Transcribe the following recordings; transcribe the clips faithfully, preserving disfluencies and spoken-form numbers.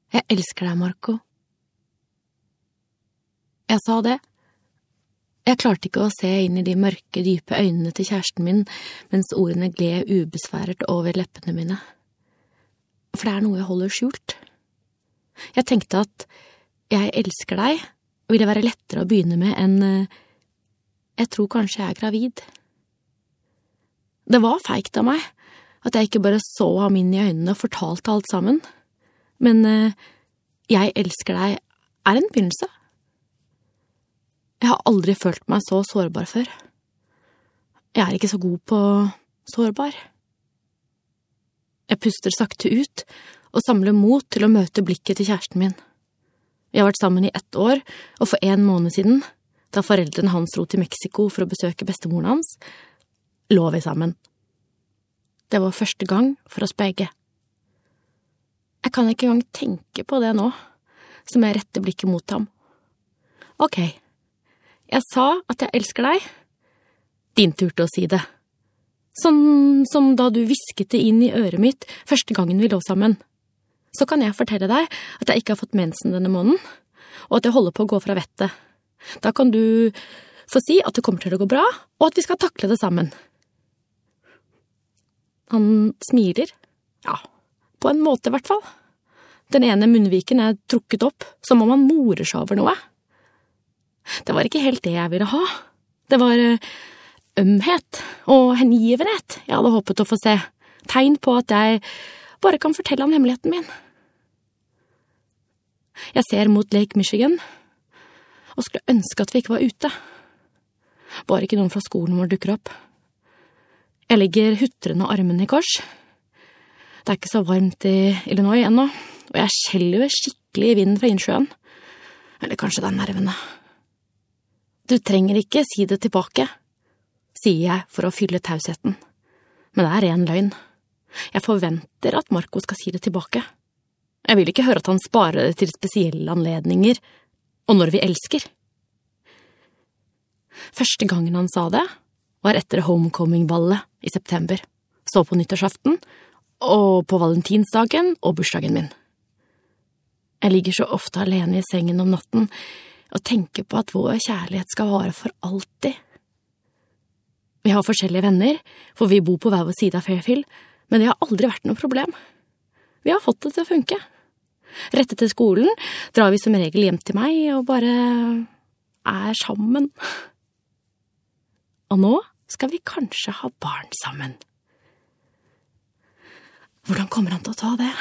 Jeg elsker deg, Marco. Jeg sa det. Jeg klarte ikke å se inn i de mørke, dype øynene til kjæresten min, mens ordene gled ubesværet over leppene mine. For det er noe jeg holder skjult. Jeg tenkte at jeg elsker deg ville være lettere å begynne med enn jeg tror kanskje jeg er gravid. Det var feigt av meg at jeg ikke bare så ham inn i øynene og fortalte alt sammen. Men jeg elsker deg er en begynnelse. Jeg har aldri følt meg så sårbar før. Jeg er ikke så god på sårbar. Jeg puster sakte ut og samler mot til å møte blikket til kjæresten min. Vi har vært sammen i ett år, og for en måned siden, da foreldrene hans dro til Mexico for å besøke bestemoren hans, lå vi sammen. Det var første gang for oss begge. Jeg kan ikke engang tenke på det nå, som jeg retter blikket mot ham. Ok, jeg sa at jeg elsker deg. Din tur til å si det. Sånn som da du hvisket det inn i øret mitt første gangen vi lå sammen. Så kan jeg fortelle deg at jeg ikke har fått mensen denne måneden, og at jeg holder på å gå fra vettet. Da kan du få si at det kommer til å gå bra, og at vi skal takle det sammen. Han smiler. Ja, på en måte i hvert fall. Den ene munnviken er trukket opp, som om han morer seg over noe. Det var ikke helt det jeg ville ha. Det var ømhet og hengivenhet jeg hadde håpet å få se. Tegn på at jeg bare kan fortelle ham hemmeligheten min. Jeg ser mot Lake Michigan, og skulle ønske at vi ikke var ute. Bare ikke noen fra skolen vår dukker opp. Jeg ligger hutrende armene i kors. Det er ikke så varmt i Illinois ennå, og jeg skjelver skikkelig i vinden fra innsjøen. Eller kanskje det er nervene. Du trenger ikke si det tilbake, sier jeg for å fylle tausheten. Men det er ren løgn. Jeg forventer at Marco skal si det tilbake. Jeg vil ikke høre at han sparer det til spesielle anledninger, og når vi elsker. Første gangen han sa det, var etter homecoming-ballet i september, så på nyttårsaften, og på valentinsdagen og bursdagen min. Jeg ligger så ofte alene i sengen om natten, og tenker på at vår kjærlighet skal vare for alltid. Vi har forskjellige venner, for vi bor på hver vår side av Fairfield, men det har aldri vært noe problem. Vi har fått det til å funke. Rett etter skolen drar vi som regel hjem til meg og bare er sammen. Og nå skal vi kanskje ha barn sammen. Hvordan kommer han til å ta det?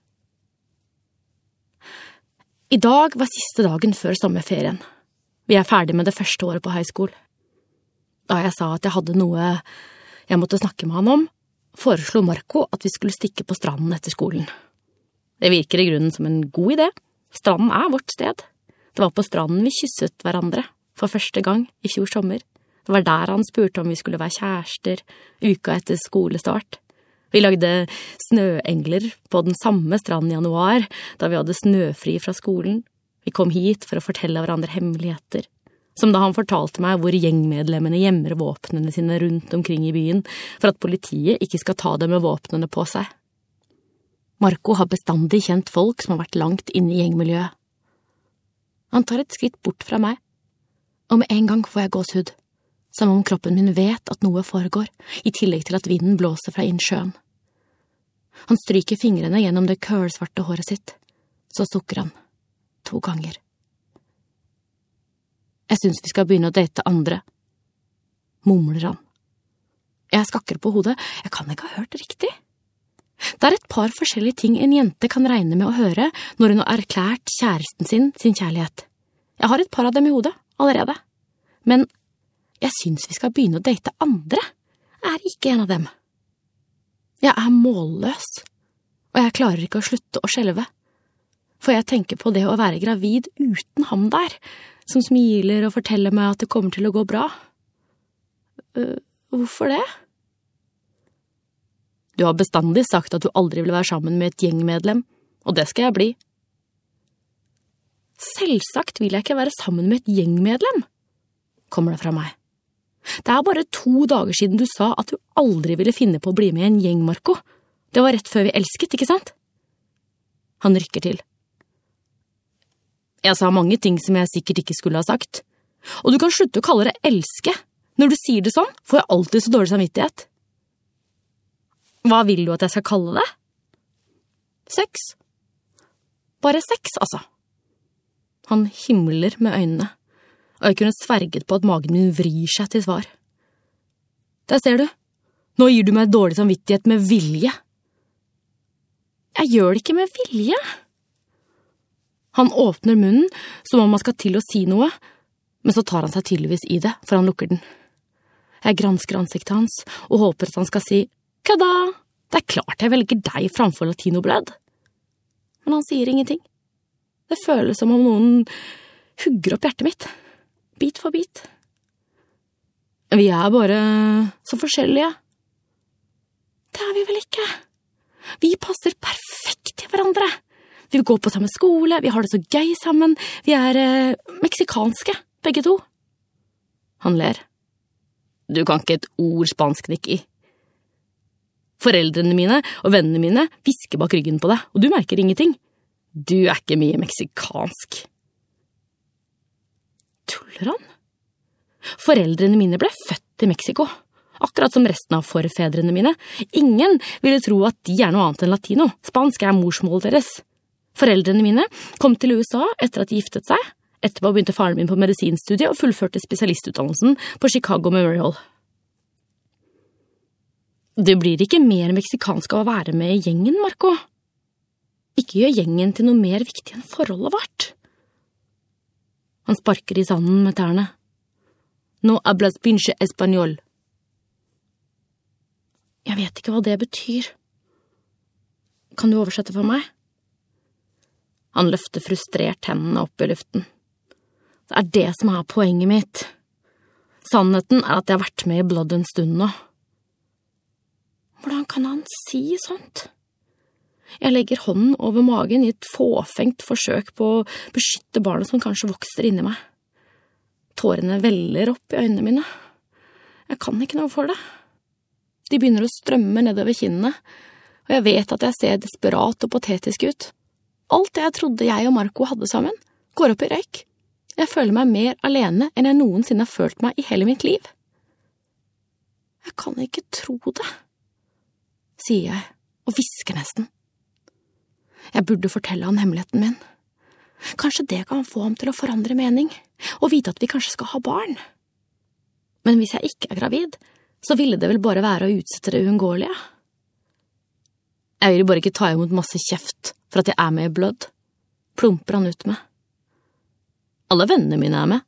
I dag var siste dagen før sommerferien. Vi er ferdig med det første året på high school. Da jeg sa at jeg hadde noe jeg måtte snakke med han om, foreslo Marco at vi skulle stikke på stranden etter skolen. Det virker i grunnen som en god idé. Stranden er vårt sted. Det var på stranden vi kysset hverandre for første gang i fjor sommer. Det var der han spurte om vi skulle være kjærester uka etter skolestart. Vi lagde snøengler på den samme stranden i januar, da vi hadde snøfri fra skolen. Vi kom hit for å fortelle hverandre hemmeligheter. Som da han fortalte meg hvor gjengmedlemmene gjemmer våpnene sine rundt omkring i byen, for at politiet ikke skal ta dem med våpnene på seg. Marco har bestandig kjent folk som har vært langt inne i gjengmiljøet. Han tar et skritt bort fra meg, og med en gang får jeg gåshud, som om kroppen min vet at noe foregår, i tillegg til at vinden blåser fra innsjøen. Han stryker fingrene gjennom det kølsvarte håret sitt, så sukker han, to ganger. Jeg synes vi skal begynne å date andre, mumler han. Jeg skakker på hodet, jeg kan ikke ha hørt riktig. Det er et par forskjellige ting en jente kan regne med å høre når hun har erklært kjæresten sin sin kjærlighet. Jeg har et par av dem i hodet, allerede. Men jeg synes vi skal begynne å date andre. Jeg er ikke en av dem. Jeg er målløs, og jeg klarer ikke å slutte å skjelve. For jeg tenker på det å være gravid uten ham der, som smiler og forteller meg at det kommer til å gå bra. Uh, hvorfor det? Du har bestandig sagt at du aldri vil være sammen med et gjengmedlem, og det skal jeg bli. Selvsagt vil jeg ikke være sammen med et gjengmedlem, kommer det fra meg. Det er bare to dager siden du sa at du aldri ville finne på å bli med i en gjeng, Marco. Det var rett før vi elsket, ikke sant? Han rykker til. Jeg sa mange ting som jeg sikkert ikke skulle ha sagt. Og du kan slutte å kalle det elske. Når du sier det sånn, får jeg alltid så dårlig samvittighet. Hva vil du at jeg skal kalle det? Sex. Bare sex, altså. Han himler med øynene, og jeg kunne sverget på at magen min vrir seg til svar. Der ser du. Nå gir du meg dårlig samvittighet med vilje. Jeg gjør det ikke med vilje. Han åpner munnen som om han skal til å si noe, men så tar han seg tydeligvis i det, for han lukker den. Jeg gransker ansiktet hans og håper at han skal si, «Kødda, det er klart jeg velger deg framfor latinoblød.» Men han sier ingenting. Det føles som om noen hugger opp hjertet mitt, bit for bit. Vi er bare så forskjellige. Det er vi vel ikke. Vi passer perfekt til hverandre. Vi går på samme skole, vi har det så gøy sammen, vi er eh, meksikanske, begge to. Han ler. Du kan ikke et ord spansk, Nikki. Foreldrene mine og vennene mine visker bak ryggen på deg, og du merker ingenting. Du er ikke mye meksikansk. Tuller han? Foreldrene mine ble født i Meksiko, akkurat som resten av forfedrene mine. Ingen ville tro at de er noe annet enn latino. Spansk er morsmålet deres. Foreldrene mine kom til U S A etter at de giftet seg. Etterpå begynte faren min på medisinstudiet og fullførte spesialistutdannelsen på Chicago Memorial. Du blir ikke mer meksikansk av å være med i gjengen, Marco. Ikke gjør gjengen til noe mer viktig enn forholdet vårt. Han sparker i sanden med tærne. No hablas pinche español. Jeg vet ikke hva det betyr. Kan du oversette for meg? Han løfter frustrert hendene opp i luften. Det er det som er poenget mitt. Sannheten er at jeg har vært med i Blood en stund nå. Hvordan kan han si sånt? Jeg legger hånden over magen i et fåfengt forsøk på å beskytte barnet som kanskje vokser inni meg. Tårene veller opp i øynene mine. Jeg kan ikke noe for det. De begynner å strømme nedover kinnene, og jeg vet at jeg ser desperat og patetisk ut. Alt det jeg trodde jeg og Marco hadde sammen, går opp i røyk. Jeg føler meg mer alene enn jeg noensinne har følt meg i hele mitt liv. Jeg kan ikke tro det, sier jeg, og hvisker nesten. Jeg burde fortelle han hemmeligheten min. Kanskje det kan få ham til å forandre mening, og vite at vi kanskje skal ha barn. Men hvis jeg ikke er gravid, så ville det vel bare være å utsette det uunngåelige. Jeg vil bare ikke ta imot masse kjeft for at jeg er med i Blood, plumper han ut med. Alle vennene mine er med,